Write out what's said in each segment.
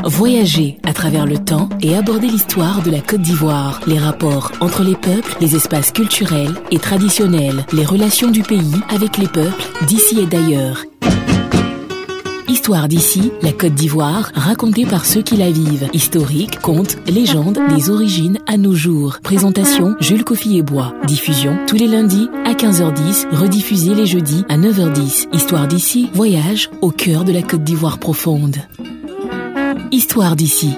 Voyager à travers le temps et aborder l'histoire de la Côte d'Ivoire, les rapports entre les peuples, les espaces culturels et traditionnels, les relations du pays avec les peuples d'ici et d'ailleurs. Histoire d'ici, la Côte d'Ivoire, racontée par ceux qui la vivent. Historique, contes, légendes, des origines à nos jours. Présentation, Jules Kofi-Ebois. Diffusion, tous les lundis à 15h10, rediffusée les jeudis à 9h10. Histoire d'ici, voyage au cœur de la Côte d'Ivoire profonde. Histoire d'ici.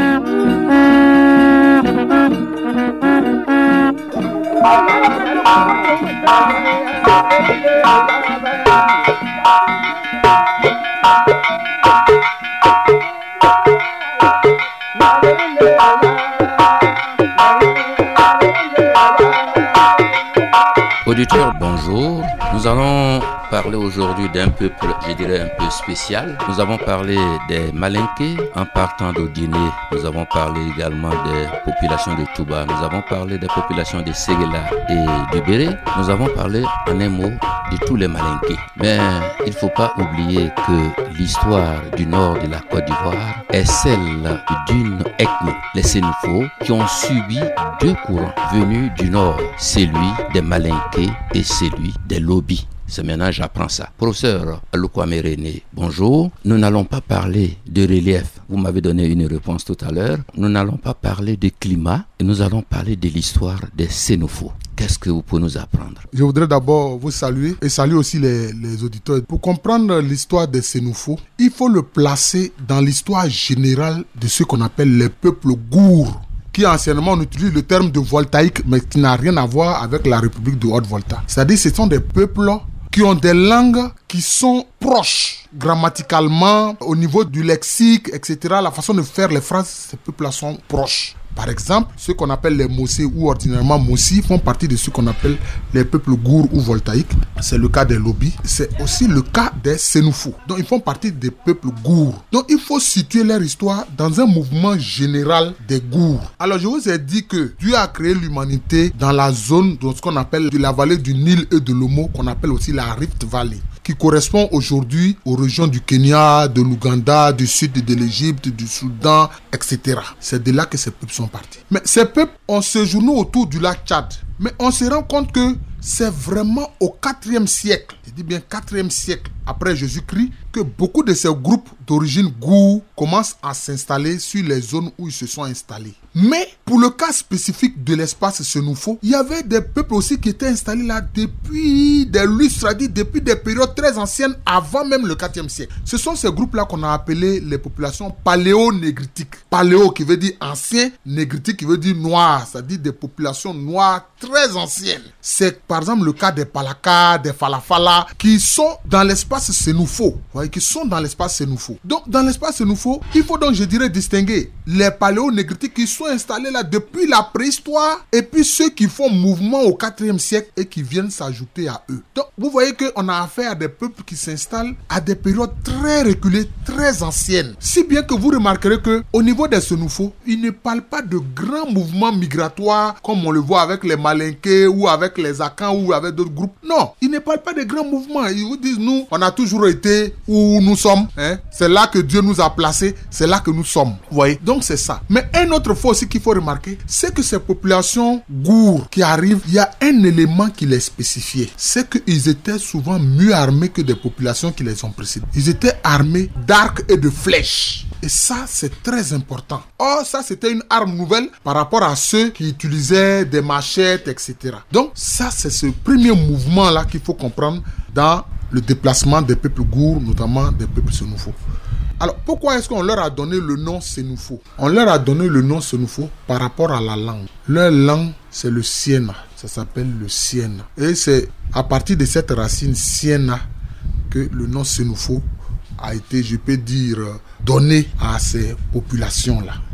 Auditeurs, bonjour. Nous allons parler aujourd'hui d'un peuple, je dirais, un peu spécial. Nous avons parlé des Malinké en partant de Guinée. Nous avons parlé également des populations de Touba. Nous avons parlé des populations de Séguéla et du Béré. Nous avons parlé en un mot de tous les Malinké. Mais il ne faut pas oublier que l'histoire du nord de la Côte d'Ivoire est celle d'une ethnie, les Sénoufos, qui ont subi deux courants venus du nord, celui des Malinké et celui des Lobis. C'est maintenant j'apprends ça. Professeur Alokwame René, bonjour. Nous n'allons pas parler de relief. Vous m'avez donné une réponse tout à l'heure. Nous n'allons pas parler de climat. Et nous allons parler de l'histoire des Sénoufos. Qu'est-ce que vous pouvez nous apprendre? Je voudrais d'abord vous saluer et saluer aussi les auditeurs. Pour comprendre l'histoire des Sénoufos, il faut le placer dans l'histoire générale de ce qu'on appelle les peuples gourds, qui anciennement on utilise le terme de voltaïque, mais qui n'a rien à voir avec la République de Haute-Volta. C'est-à-dire que ce sont des peuples qui ont des langues qui sont proches grammaticalement, au niveau du lexique, etc. La façon de faire les phrases, ces peuples-là sont proches. Par exemple, ceux qu'on appelle les Mossé ou ordinairement Mossi font partie de ceux qu'on appelle les peuples gourds ou voltaïques. C'est le cas des Lobis. C'est aussi le cas des Sénoufos. Donc, ils font partie des peuples gourds. Donc, il faut situer leur histoire dans un mouvement général des gourds. Alors, je vous ai dit que Dieu a créé l'humanité dans la zone de ce qu'on appelle de la vallée du Nil et de l'Omo, qu'on appelle aussi la Rift Valley, qui correspond aujourd'hui aux régions du Kenya, de l'Ouganda, du sud de l'Égypte, du Soudan, etc. C'est de là que ces peuples sont partis. Mais ces peuples ont séjourné autour du lac Tchad. Mais on se rend compte que c'est vraiment au 4e siècle, je dis bien 4e siècle après Jésus-Christ, que beaucoup de ces groupes d'origine gourd commencent à s'installer sur les zones où ils se sont installés. Mais pour le cas spécifique de l'espace Sénoufo, il y avait des peuples aussi qui étaient installés là depuis des lustres, c'est-à-dire depuis des périodes très anciennes, avant même le 4e siècle. Ce sont ces groupes-là qu'on a appelés les populations paléo-négritiques. Paléo qui veut dire ancien, négritique qui veut dire noir, c'est-à-dire des populations noires très anciennes. C'est par exemple le cas des Palaka, des Falafala, qui sont dans l'espace Sénoufo. Qui sont dans l'espace Sénoufo. Donc dans l'espace Sénoufo, il faut donc, je dirais, distinguer les paléo-négritiques qui sont installés là depuis la préhistoire et puis ceux qui font mouvement au 4e siècle et qui viennent s'ajouter à eux. Donc vous voyez qu'on a affaire à des peuples qui s'installent à des périodes très reculées, très anciennes. Si bien que vous remarquerez qu'au niveau des Sénoufos, ils ne parlent pas de grands mouvements migratoires comme on le voit avec les Malinké ou avec les Akans ou avec d'autres groupes. Non, ils ne parlent pas de grands mouvements. Ils vous disent, nous, on a toujours été où nous sommes. C'est là que Dieu nous a placés. C'est là que nous sommes. Vous voyez? Donc c'est ça. Mais un autre fois aussi qu'il faut remarquer, c'est que ces populations gourds qui arrivent, il y a un élément qui les spécifiait. C'est qu'ils étaient souvent mieux armés que des populations qui les ont précédés. Ils étaient armés d'arcs et de flèches. Et ça, c'est très important. Or, ça, c'était une arme nouvelle par rapport à ceux qui utilisaient des machettes, etc. Donc, ça, c'est ce premier mouvement-là qu'il faut comprendre dans le déplacement des peuples gourds, notamment des peuples sénoufos. Alors, pourquoi est-ce qu'on leur a donné le nom Sénoufo? On leur a donné le nom Sénoufo par rapport à la langue. Leur langue, c'est le Siena. Ça s'appelle le Siena. Et c'est à partir de cette racine Siena que le nom Sénoufo a été, je peux dire, donné à ces populations-là.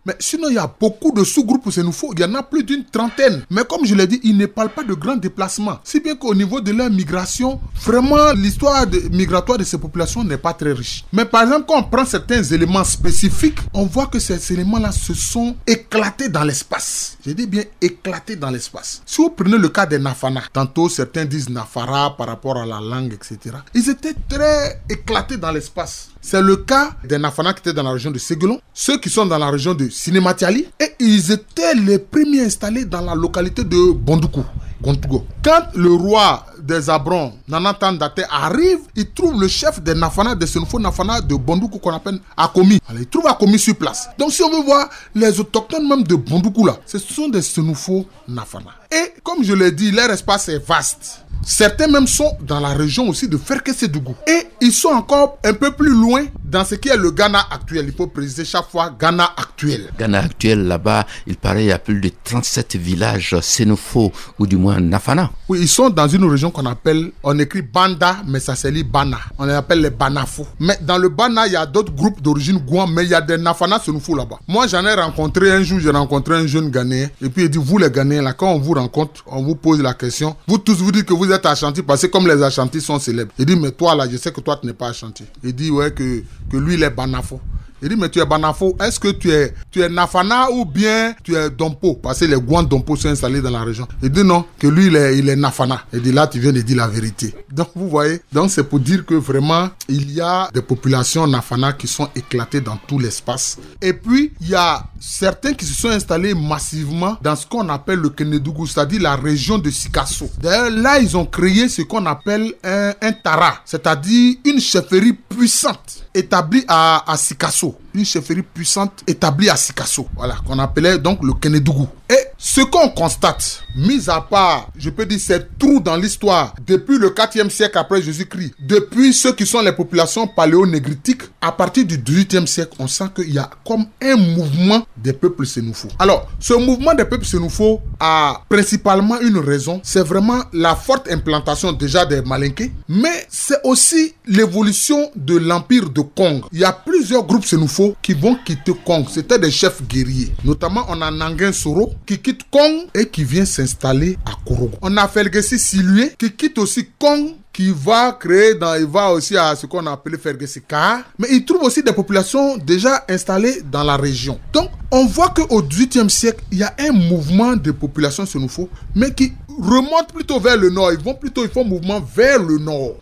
Mais sinon, il y a beaucoup de sous-groupes sénoufos. Il y en a plus d'une trentaine. Mais comme je l'ai dit, ils ne parlent pas de grands déplacements. Si bien qu'au niveau de leur migration, vraiment, l'histoire migratoire de ces populations n'est pas très riche. Mais par exemple, quand on prend certains éléments spécifiques, on voit que ces éléments-là se sont éclatés dans l'espace. Je dis bien éclatés dans l'espace. Si vous prenez le cas des Nafana, tantôt certains disent Nafara par rapport à la langue, etc. Ils étaient très éclatés dans l'espace. C'est le cas des Nafana qui étaient dans la région de Séguelon, ceux qui sont dans la région de Sinématiali, et ils étaient les premiers installés dans la localité de Bondoukou. Quand le roi des Abrons, Nanatan Date, arrive, il trouve le chef des Nafana, des Sénoufos Nafana de Bondoukou qu'on appelle Akomi. Alors, il trouve Akomi sur place. Donc si on veut voir les autochtones même de Bondoukou là, ce sont des Sénoufos Nafana. Et comme je l'ai dit, leur espace est vaste. Certains même sont dans la région aussi de Ferkessédougou. Et ils sont encore un peu plus loin dans ce qui est le Ghana actuel. Il faut préciser chaque fois Ghana actuel. Ghana actuel, là-bas, il paraît il y a plus de 37 villages sénoufos, ou du moins Nafana. Oui, ils sont dans une région qu'on appelle, on écrit Banda, mais ça se lit Bana. On les appelle les Banafo. Mais dans le Bana, il y a d'autres groupes d'origine Gouan, mais il y a des Nafana sénoufos là-bas. Moi, j'en ai rencontré un jour, j'ai rencontré un jeune Ghanéen. Et puis il dit, vous les Ghanéens, là, quand on vous rencontre, on vous pose la question. Vous tous vous dites que vous êtes Ashanti parce que comme les Ashantis sont célèbres. Il dit, mais toi là, je sais que toi tu n'es pas Ashanti. Il dit, ouais, que lui il est Banafo. Il dit, mais tu es Banafo, est-ce que tu es Nafana ou bien tu es Dompo? Parce que les Gouan Dompo sont installés dans la région. Il dit non, que lui il est Nafana. Il dit, là tu viens de dire la vérité. Donc vous voyez, donc c'est pour dire que vraiment il y a des populations Nafana qui sont éclatées dans tout l'espace. Et puis il y a certains qui se sont installés massivement dans ce qu'on appelle le Kénédougou, c'est-à-dire la région de Sikasso. D'ailleurs là ils ont créé ce qu'on appelle un Tara, c'est-à-dire une chefferie puissante établie à Sikasso. Une chefferie puissante établie à Sikasso. Voilà, qu'on appelait donc le Kénédougou. Et ce qu'on constate, mis à part, je peux dire, ces trous dans l'histoire, depuis le 4e siècle après Jésus-Christ, depuis ceux qui sont les populations paléonégritiques, à partir du 18e siècle, on sent qu'il y a comme un mouvement des peuples sénoufos. Alors, ce mouvement des peuples sénoufos a principalement une raison, c'est vraiment la forte implantation déjà des Malinké, mais c'est aussi l'évolution de l'empire de Kong. Il y a plusieurs groupes sénoufos qui vont quitter Kong. C'était des chefs guerriers. Notamment, on a Nanguin Soro qui quitte Kong et qui vient s'installer à Korogo. On a Fergessi Silué qui quitte aussi Kong, qui va il va aussi à ce qu'on appelle Fergessi Ka. Mais il trouve aussi des populations déjà installées dans la région. Donc, on voit qu'au XVIIIe siècle, il y a un mouvement de population sénoufo, mais qui remonte plutôt vers le nord. Ils font mouvement vers le nord.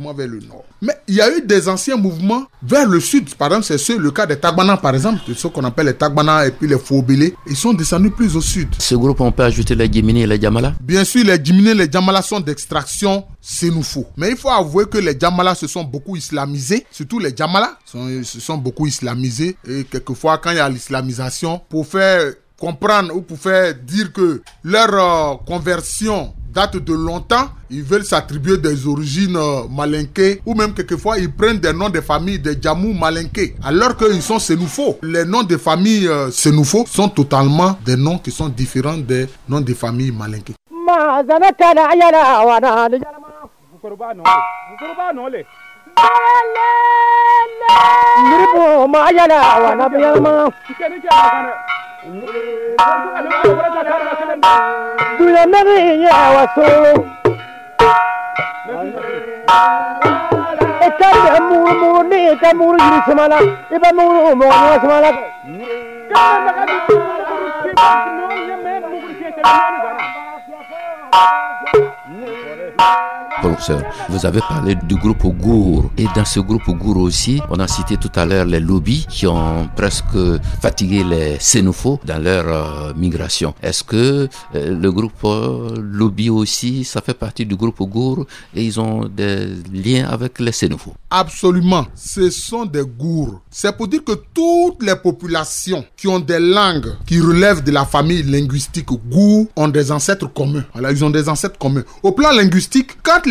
Mais il y a eu des anciens mouvements vers le sud. Par exemple, c'est le cas des Tagbana, par exemple. Ceux qu'on appelle les Tagbana et puis les Fobélé. Ils sont descendus plus au sud. Ce groupe, on peut ajouter les Djimini et les Djamala? Bien sûr, les Djimini et les Djamala sont d'extraction sénoufo. Mais il faut avouer que les Djamala se sont beaucoup islamisés. Surtout les Djamala se sont beaucoup islamisés. Et quelquefois, quand il y a l'islamisation, pour faire comprendre ou pour faire dire que leur conversion date de longtemps, ils veulent s'attribuer des origines malinké, ou même quelquefois ils prennent des noms de famille des Djamou malinké, alors qu'ils sont sénoufos. Les noms de famille sénoufos sont totalement des noms qui sont différents des noms de famille malinké. Professeur, vous avez parlé du groupe Gour, et dans ce groupe Gour aussi, on a cité tout à l'heure les lobbies qui ont presque fatigué les sénoufos dans leur migration. Est-ce que le groupe lobby aussi, ça fait partie du groupe Gour et ils ont des liens avec les sénoufos? Absolument, ce sont des Gours. C'est pour dire que toutes les populations qui ont des langues qui relèvent de la famille linguistique Gour ont des ancêtres communs. Voilà, ils ont des ancêtres communs. Au plan linguistique, quand les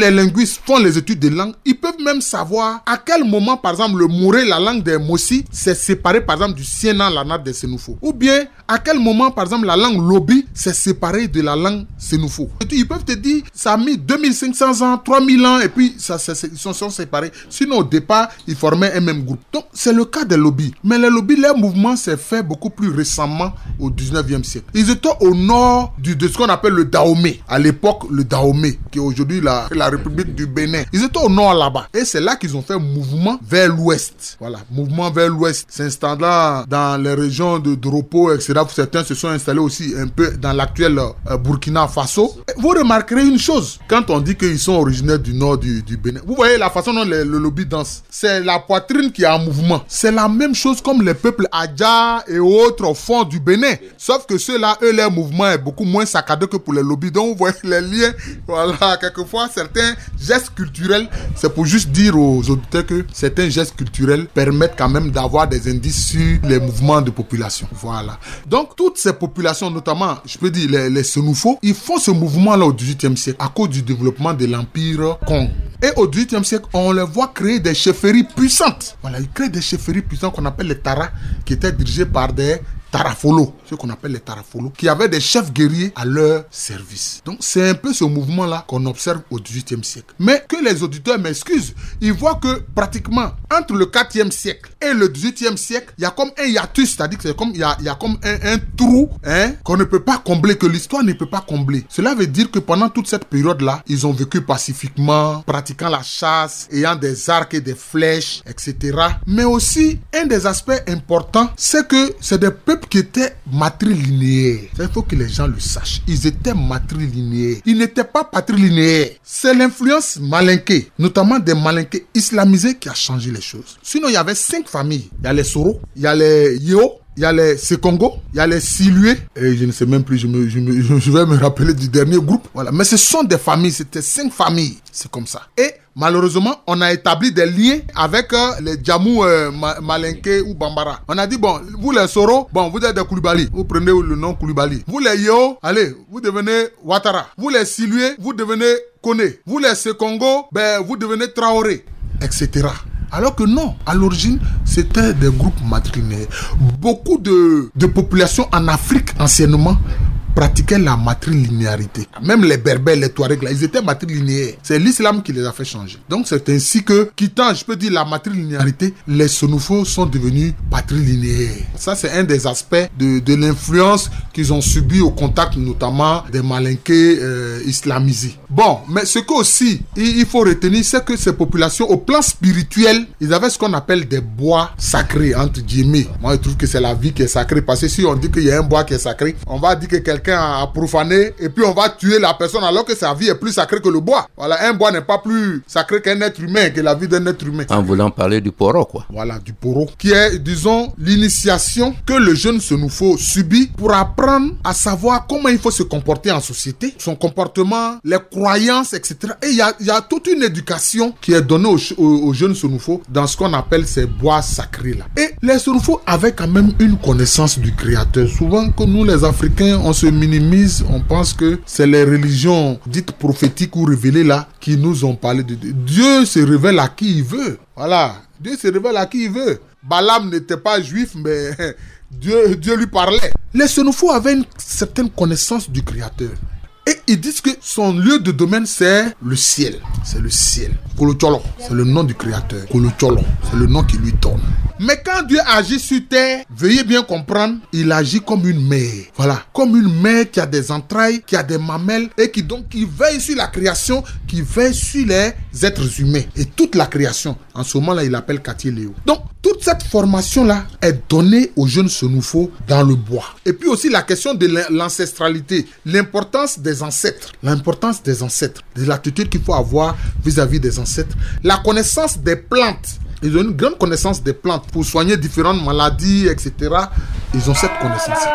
les linguistes font les études des langues, ils peuvent même savoir à quel moment, par exemple, le Moré, la langue des Mossi, s'est séparée, par exemple, du Siena, la langue des Sénoufo. Ou bien, à quel moment, par exemple, la langue Lobi s'est séparée de la langue Sénoufo. Ils peuvent te dire, ça a mis 2500 ans, 3000 ans, et puis ils sont séparés. Sinon, au départ, ils formaient un même groupe. Donc, c'est le cas des Lobi. Mais les Lobi, leur mouvement s'est fait beaucoup plus récemment, au 19e siècle. Ils étaient au nord de ce qu'on appelle le Dahomey. À l'époque, le Dahomey, qui est aujourd'hui la République du Bénin. Ils étaient au nord là-bas. Et c'est là qu'ils ont fait mouvement vers l'ouest. Voilà, mouvement vers l'ouest. S'installant dans les régions de Dropo, etc. Certains se sont installés aussi un peu dans l'actuel Burkina Faso. Et vous remarquerez une chose. Quand on dit qu'ils sont originaires du nord du Bénin, vous voyez la façon dont le Lobi danse. C'est la poitrine qui est en mouvement. C'est la même chose comme les peuples Adja et autres au fond du Bénin. Sauf que ceux-là, eux, leur mouvement est beaucoup moins saccadé que pour les Lobi. Donc, vous voyez les liens. Voilà, quelquefois, certains gestes culturels, c'est pour juste dire aux auditeurs que certains gestes culturels permettent quand même d'avoir des indices sur les mouvements de population. Voilà. Donc, toutes ces populations, notamment, je peux dire les Sénoufo, ils font ce mouvement-là au XVIIIe siècle à cause du développement de l'Empire Kong. Et au XVIIIe siècle, on les voit créer des chefferies puissantes. Voilà, ils créent des chefferies puissantes qu'on appelle les Taras, qui étaient dirigées par des Tarafolos, ce qu'on appelle les Tarafolos, qui avaient des chefs guerriers à leur service. Donc c'est un peu ce mouvement-là qu'on observe au XVIIIe siècle. Mais que les auditeurs m'excusent, ils voient que pratiquement entre le IVe siècle et le XVIIIe siècle, il y a comme un hiatus, c'est-à-dire que c'est comme il y a comme un trou qu'on ne peut pas combler, que l'histoire ne peut pas combler. Cela veut dire que pendant toute cette période-là, ils ont vécu pacifiquement, pratiquant la chasse, ayant des arcs et des flèches, etc. Mais aussi, un des aspects importants, c'est que c'est des peuples qui étaient matrilinéaires. Il faut que les gens le sachent. Ils étaient matrilinéaires. Ils n'étaient pas patrilinéaires. C'est l'influence malinké, notamment des malinqués islamisés, qui a changé les choses. Sinon, il y avait 5 familles. Il y a les Soro, il y a les Yeo, il y a les Sekongo, il y a les Silué, et je ne sais même plus, je vais me rappeler du dernier groupe. Voilà. Mais ce sont des familles, c'était 5 familles. C'est comme ça. Et malheureusement, on a établi des liens avec les Djamou Malinké ou Bambara. On a dit, bon, vous les Soro, bon, vous êtes des Koulibaly. Vous prenez le nom Koulibaly. Vous les Yo, allez, vous devenez Ouattara. Vous les Silué, vous devenez Kone. Vous les Sekongo, ben, vous devenez Traoré, etc. Alors que non, à l'origine, c'était des groupes matrilinéaires. Beaucoup de populations en Afrique, anciennement, pratiquaient la matrilinéarité. Même les Berbères, les Touaregs, là, ils étaient matrilinéaires. C'est l'islam qui les a fait changer. Donc c'est ainsi que, quittant, je peux dire, la matrilinéarité, les Sénoufos sont devenus patrilinéaires. Ça, c'est un des aspects de l'influence qu'ils ont subi au contact, notamment des Malinqués islamisés. Bon, mais ce qu'aussi il faut retenir, c'est que ces populations, au plan spirituel, ils avaient ce qu'on appelle des bois sacrés, entre guillemets. Moi, je trouve que c'est la vie qui est sacrée, parce que si on dit qu'il y a un bois qui est sacré, on va dire que quelqu'un a profané et puis on va tuer la personne alors que sa vie est plus sacrée que le bois. Voilà, un bois n'est pas plus sacré qu'un être humain, que la vie d'un être humain. En voulant parler du poro, quoi. Voilà, du poro, qui est, disons, l'initiation que le jeune Sénoufo subit pour apprendre à savoir comment il faut se comporter en société, son comportement, les croyances, etc. Et il y a toute une éducation qui est donnée aux jeunes Sénoufo dans ce qu'on appelle ces bois sacrés-là. Et les Sénoufo avaient quand même une connaissance du Créateur. Souvent, que nous, les Africains, on se minimise, on pense que c'est les religions dites prophétiques ou révélées là qui nous ont parlé de Dieu. Dieu se révèle à qui il veut. Voilà, Dieu se révèle à qui il veut. Balaam n'était pas juif, mais Dieu lui parlait. Les Sénoufo avaient une certaine connaissance du Créateur. Et ils disent que son lieu de domaine, c'est le ciel. C'est le ciel. Kolocholo, c'est le nom du Créateur. Kolocholo, c'est le nom qui lui donne. Mais quand Dieu agit sur terre, veuillez bien comprendre, il agit comme une mère. Voilà, comme une mère qui a des entrailles, qui a des mamelles et qui veille sur la création, qui veille sur les êtres humains. Et toute la création, en ce moment-là, il appelle Katié Léo. Donc, toute cette formation-là est donnée aux jeunes Sénoufo dans le bois. Et puis aussi la question de l'ancestralité, l'importance des ancêtres, de l'attitude qu'il faut avoir vis-à-vis des ancêtres, la connaissance des plantes. Ils ont une grande connaissance des plantes pour soigner différentes maladies, etc. Ils ont cette connaissance.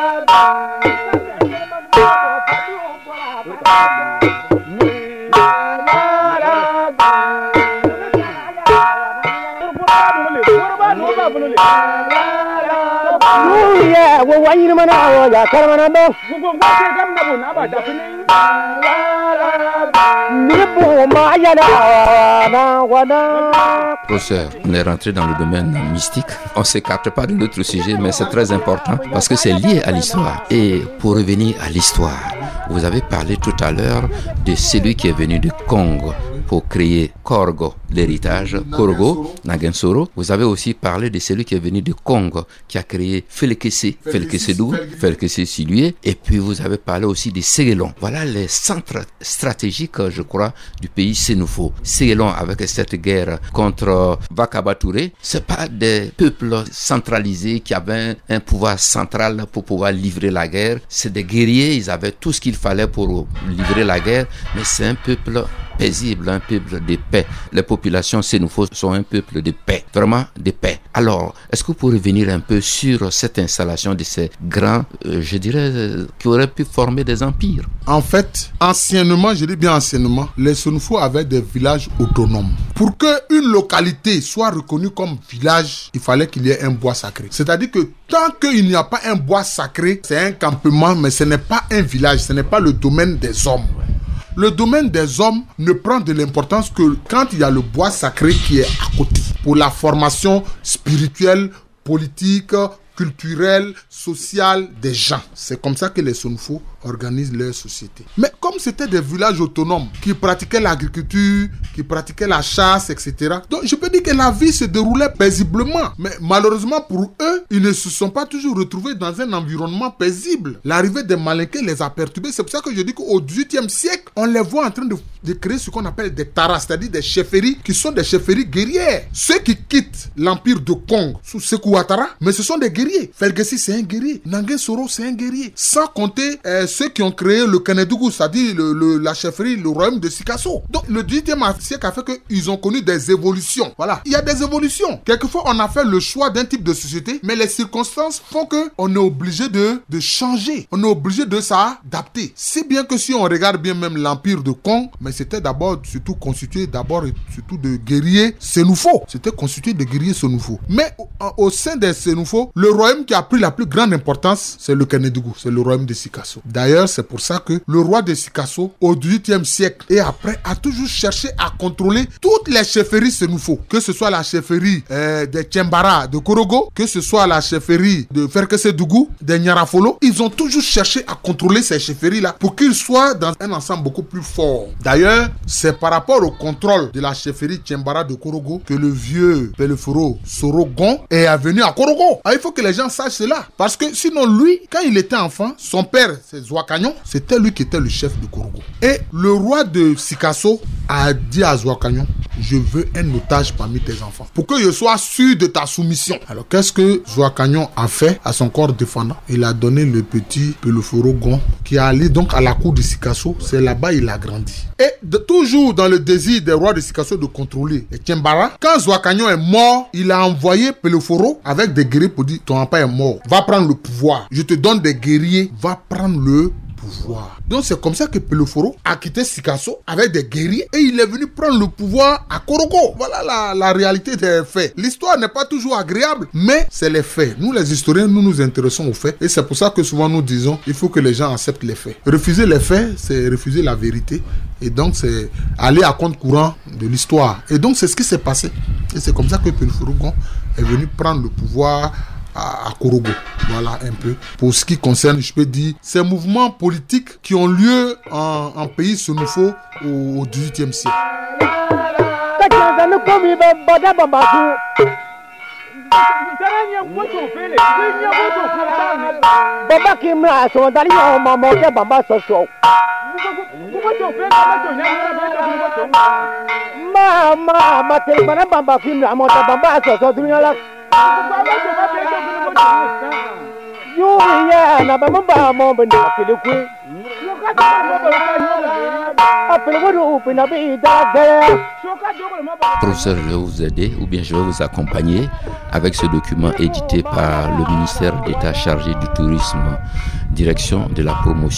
Professeur, on est rentré dans le domaine mystique. On ne s'écarte pas de notre sujet, mais c'est très important parce que c'est lié à l'histoire. Et pour revenir à l'histoire, vous avez parlé tout à l'heure de celui qui est venu de Congo pour créer Korgo, l'héritage, Korogo, Nagensoro. Vous avez aussi parlé de celui qui est venu de Congo, qui a créé Felkesedou, Felkesesilue, et puis vous avez parlé aussi des Séguélons. Voilà les centres stratégiques, je crois, du pays Sénoufo. Séguélons, avec cette guerre contre Vakaba Touré, c'est pas des peuples centralisés qui avaient un pouvoir central pour pouvoir livrer la guerre. C'est des guerriers, ils avaient tout ce qu'il fallait pour livrer la guerre, mais c'est un peuple paisible, un peuple de paix. Les populations sénoufos sont un peuple de paix, vraiment de paix. Alors, est-ce que vous pourriez revenir un peu sur cette installation de ces grands, je dirais, qui auraient pu former des empires? En fait, anciennement, je dis bien anciennement, les sénoufos avaient des villages autonomes. Pour qu'une localité soit reconnue comme village, il fallait qu'il y ait un bois sacré. C'est-à-dire que tant qu'il n'y a pas un bois sacré, c'est un campement, mais ce n'est pas un village, ce n'est pas le domaine des hommes. Le domaine des hommes ne prend de l'importance que quand il y a le bois sacré qui est à côté. Pour la formation spirituelle, politique, culturelle, sociale des gens. C'est comme ça que les Sénoufos organisent leur société. Mais comme c'était des villages autonomes qui pratiquaient l'agriculture, qui pratiquaient la chasse, etc. Donc je peux dire que la vie se déroulait paisiblement. Mais malheureusement pour eux, ils ne se sont pas toujours retrouvés dans un environnement paisible. L'arrivée des Malinké les a perturbés. C'est pour ça que je dis qu'au XVIIIe siècle, on les voit en train de créer ce qu'on appelle des taras, c'est-à-dire des chefferies qui sont des chefferies guerrières. Ceux qui quittent l'empire de Congo sous Sékou Ouattara, mais ce sont des guerriers. Felkesi, c'est un guerrier. Nangensoro, c'est un guerrier. Sans compter ceux qui ont créé le Kenedougou, c'est-à-dire la chefferie, le royaume de Sikasso. Donc le XVIIIe siècle a fait qu'ils ont connu des évolutions. Voilà, il y a des évolutions. Quelquefois, on a fait le choix d'un type de société, mais les circonstances font qu'on est obligé de changer. On est obligé de s'adapter. Si bien que si on regarde bien même l'empire de Congo, mais c'était d'abord surtout constitué de guerriers sénoufos. C'était constitué de guerriers sénoufos. Mais au sein des sénoufos, le royaume qui a pris la plus grande importance, c'est le Kenedougou, c'est le royaume de Sikasso. D'ailleurs, c'est pour ça que le roi de Sikasso, au XVIIIe siècle et après, a toujours cherché à contrôler toutes les chefferies sénoufos. Que ce soit la chefferie de Tchembara, de Korogo, que ce soit la chefferie de Felkesedougou, de Nyarafolo, ils ont toujours cherché à contrôler ces chefferies-là pour qu'ils soient dans un ensemble beaucoup plus fort. D'ailleurs, c'est par rapport au contrôle de la chefferie Tchembara de Korogo que le vieux Peleforo Sorogon est venu à Korogo. Alors, il faut que les gens sachent cela. Parce que sinon, lui, quand il était enfant, son père, c'est Zouakagnon, c'était lui qui était le chef de Korogo. Et le roi de Sikasso a dit à Zouakagnon, je veux un otage parmi tes enfants pour que je sois sûr de ta soumission. Alors, qu'est-ce que Zouakagnon a fait à son corps défendant? Il a donné le petit Peleforo Gon qui est allé donc à la cour de Sikasso. C'est là-bas il a grandi. Et toujours dans le désir des rois de Sikasso de contrôler les Tchembara, quand Zouakagnon est mort, il a envoyé Peleforo avec des guerriers pour dire, ton papa est mort, va prendre le pouvoir. Je te donne des guerriers, va prendre le pouvoir. Donc c'est comme ça que Peleforo a quitté Sikasso avec des guerriers et il est venu prendre le pouvoir à Korogo. Voilà la réalité des faits. L'histoire n'est pas toujours agréable, mais c'est les faits. Nous les historiens, nous intéressons aux faits et c'est pour ça que souvent nous disons, il faut que les gens acceptent les faits. Refuser les faits, c'est refuser la vérité et donc c'est aller à compte courant de l'histoire. Et donc c'est ce qui s'est passé. Et c'est comme ça que Peleforo est venu prendre le pouvoir à Korogo. Voilà un peu. Pour ce qui concerne, je peux dire, ces mouvements politiques qui ont lieu en pays sénoufo au XVIIIe siècle. Professeur, je vais vous aider ou bien je vais vous accompagner avec ce document édité par le ministère d'État chargé du tourisme, direction de la promotion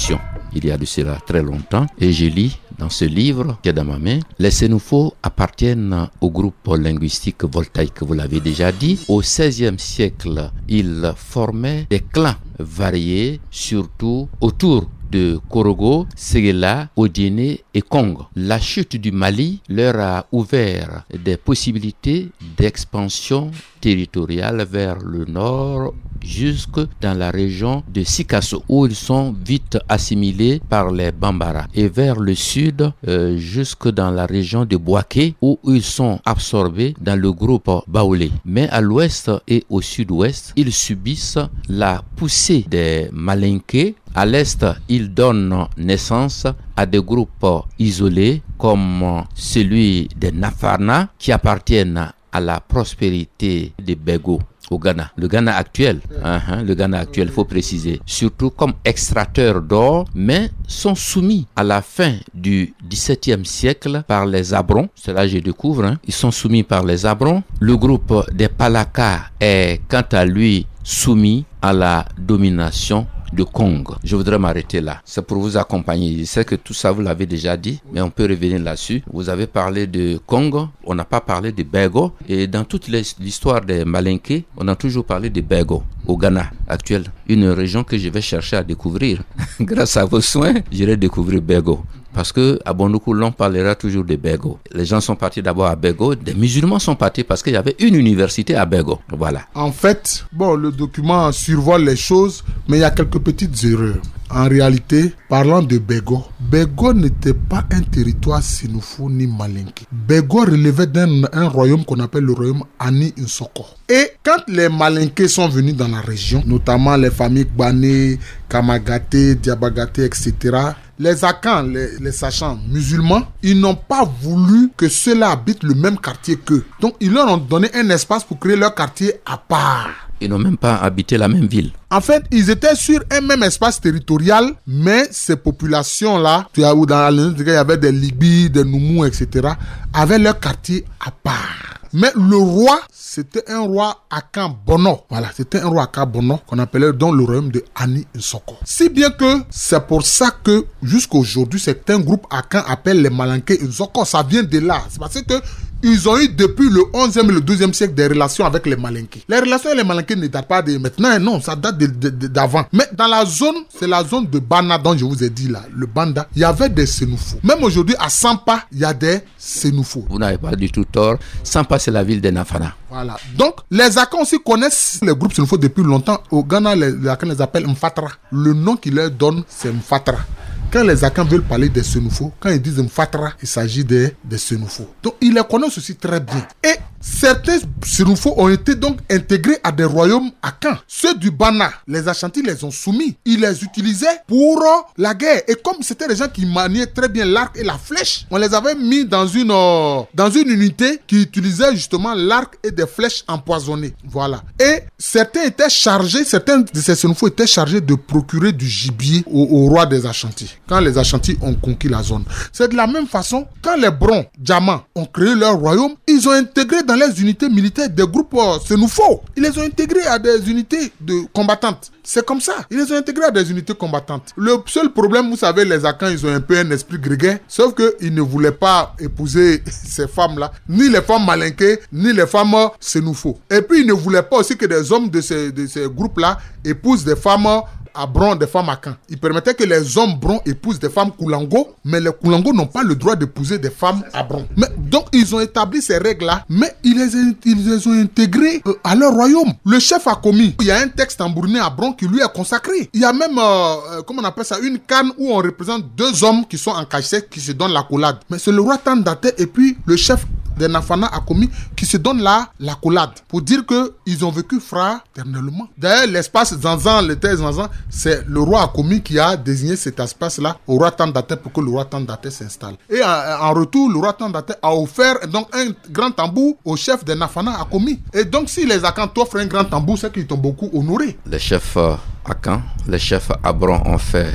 il y a de cela très longtemps, et je lis dans ce livre qui est dans ma main, les Sénoufos appartiennent au groupe linguistique voltaïque, vous l'avez déjà dit. Au XVIe siècle, ils formaient des clans variés, surtout autour de Korogo, Séguéla, Odiéné et Kong. La chute du Mali leur a ouvert des possibilités d'expansion territoriale vers le nord jusque dans la région de Sikasso où ils sont vite assimilés par les Bambara et vers le sud jusque dans la région de Bouaké où ils sont absorbés dans le groupe Baoulé. Mais à l'ouest et au sud-ouest, ils subissent la poussée des Malinké. À l'est, ils donnent naissance à des groupes isolés comme celui des Nafana qui appartiennent à la prospérité des Bego au Ghana. Le Ghana actuel, le Ghana actuel, faut préciser, surtout comme extracteurs d'or, mais sont soumis à la fin du XVIIe siècle par les Abrons. C'est là que je découvre, ils sont soumis par les Abrons. Le groupe des Palaka est quant à lui soumis à la domination de Kong. Je voudrais m'arrêter là. C'est pour vous accompagner. Je sais que tout ça, vous l'avez déjà dit, mais on peut revenir là-dessus. Vous avez parlé de Kong, on n'a pas parlé de Bego. Et dans toute l'histoire des Malinké, on a toujours parlé de Bego, au Ghana actuel. Une région que je vais chercher à découvrir. Grâce à vos soins, j'irai découvrir Bego. Parce que à Bondoukou, l'on parlera toujours de Bego. Les gens sont partis d'abord à Bego. Des musulmans sont partis parce qu'il y avait une université à Bego. Voilà. En fait, le document survole les choses, mais il y a quelques petites erreurs. En réalité, parlant de Bego, Bego n'était pas un territoire sénoufo ni malinké. Bego relevait d'un royaume qu'on appelle le royaume Ani Nsoko. Et quand les Malinké sont venus dans la région, notamment les familles Gbané, Kamagaté, Diabagaté, etc., les Akans, les sachants musulmans, ils n'ont pas voulu que ceux-là habitent le même quartier qu'eux. Donc, ils leur ont donné un espace pour créer leur quartier à part. Ils n'ont même pas habité la même ville. En fait, ils étaient sur un même espace territorial, mais ces populations-là, où dans il y avait des Libis, des Noumous, etc., avaient leur quartier à part. Mais le roi, c'était un roi Akan Bono. Voilà, c'était un roi Akan Bono qu'on appelait donc le royaume de Ani Nsoko. Si bien que c'est pour ça que jusqu'aujourd'hui, certains groupes Akan appellent les Malinké Nsoko. Ça vient de là. C'est parce que ils ont eu depuis le 11e et le 12e siècle des relations avec les Malinké. Les relations avec les Malinké ne datent pas de maintenant, non, ça date d'avant. Mais dans la zone, c'est la zone de Bana dont je vous ai dit là, le Banda, il y avait des Sénoufos. Même aujourd'hui, à Sampa, il y a des Sénoufos. Vous n'avez pas du tout tort. Sampa, c'est la ville des Nafana. Voilà. Donc, les Akans aussi connaissent les groupes Sénoufos depuis longtemps. Au Ghana, les Akans les appellent Mfatra. Le nom qu'ils leur donnent, c'est Mfatra. Quand les Akans veulent parler des Sénoufos, quand ils disent Mfatra, il s'agit des Sénoufos. Donc, ils les connaissent aussi très bien. Et certains Sénoufos ont été donc intégrés à des royaumes Akans. Ceux du Bana, les Ashantis les ont soumis. Ils les utilisaient pour la guerre. Et comme c'était des gens qui maniaient très bien l'arc et la flèche, on les avait mis dans une unité qui utilisait justement l'arc et des flèches empoisonnées. Voilà. Et certains de ces Sénoufos étaient chargés de procurer du gibier au roi des Ashantis. Quand les Ashantis ont conquis la zone. C'est de la même façon, quand les Brons, Djama, ont créé leur royaume, ils ont intégré dans les unités militaires des groupes Sénoufos. Ils les ont intégrés à des unités de combattantes. C'est comme ça. Ils les ont intégrés à des unités combattantes. Le seul problème, vous savez, les Akans, ils ont un peu un esprit grégaire, sauf qu'ils ne voulaient pas épouser ces femmes-là, ni les femmes Malinké, ni les femmes Sénoufos. Et puis, ils ne voulaient pas aussi que des hommes de ces groupes-là épousent des femmes à Bron, des femmes Akans. Ils permettaient que les hommes Bron épousent des femmes Koulango, mais les Koulango n'ont pas le droit d'épouser des femmes à Bron. Mais donc ils ont établi ces règles-là, mais ils les ont intégrées à leur royaume. Le chef a commis. Il y a un texte tambouriné à Bron qui lui est consacré. Il y a même, comment on appelle ça, une canne où on représente deux hommes qui sont en cachette, qui se donnent l'accolade. Mais c'est le roi Tandate et puis le chef des Nafana a commis qui se donnent l'accolade pour dire que ils ont vécu fraternellement. D'ailleurs, l'espace Zanzan, le terre Zanzan, c'est le roi Akomi qui a désigné cet espace-là au roi Tandate pour que le roi Tandate s'installe. Et en retour, le roi Tandate a offert donc un grand tambour au chef des Nafana Akomi. Et donc, si les Akans t'offrent un grand tambour, c'est qu'ils t'ont beaucoup honoré. Les chefs Akans, les chefs Abron ont fait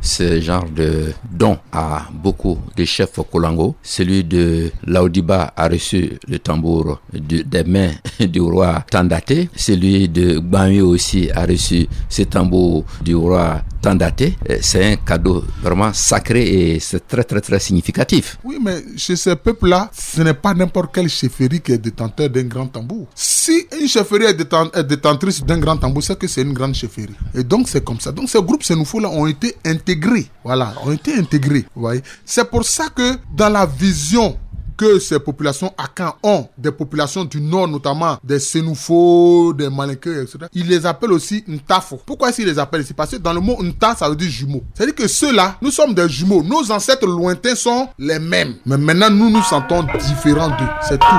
ce genre de don à beaucoup de chefs Kolango. Celui de Laodiba a reçu le tambour des mains du roi Tandate. Celui de Gbanwe aussi a reçu ce tambour du roi Tandate. C'est un cadeau vraiment sacré et c'est très très très significatif. Oui, mais chez ces peuples-là, ce n'est pas n'importe quelle chefferie qui est détenteur d'un grand tambour. Si une chefferie est détentrice d'un grand tambour, c'est que c'est une grande chefferie. Et donc c'est comme ça. Donc ces groupes Sénoufo-là ont été intégrés. Voilà, ont été intégrés. Vous voyez. C'est pour ça que dans la vision que ces populations Akan ont, des populations du nord notamment, des Sénoufo, des Malinké, etc., ils les appellent aussi Ntafo. Pourquoi est-ce qu'ils les appellent ici? Parce que dans le mot Nta, ça veut dire jumeaux. C'est-à-dire que ceux-là, nous sommes des jumeaux. Nos ancêtres lointains sont les mêmes. Mais maintenant, nous nous sentons différents d'eux. C'est tout.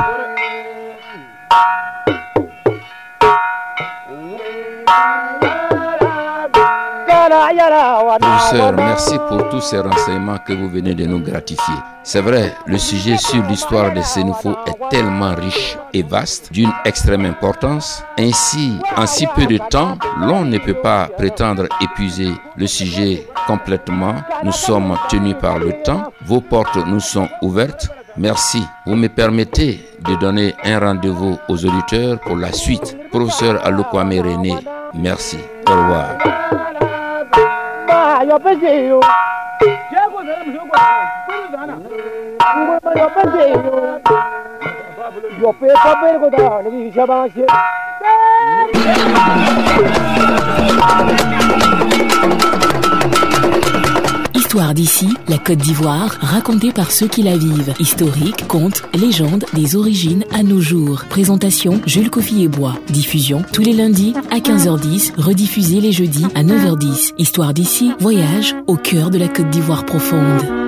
Professeur, merci pour tous ces renseignements que vous venez de nous gratifier. C'est vrai, le sujet sur l'histoire des Sénoufo est tellement riche et vaste, d'une extrême importance. Ainsi, en si peu de temps, l'on ne peut pas prétendre épuiser le sujet complètement. Nous sommes tenus par le temps. Vos portes nous sont ouvertes. Merci. Vous me permettez de donner un rendez-vous aux auditeurs pour la suite. Professeur Alokwame René, merci. Au revoir. Histoire d'ici, la Côte d'Ivoire, racontée par ceux qui la vivent. Historique, contes, légendes, des origines à nos jours. Présentation, Jules Kofi-Bois. Diffusion, tous les lundis à 15h10, rediffusée les jeudis à 9h10. Histoire d'ici, voyage au cœur de la Côte d'Ivoire profonde.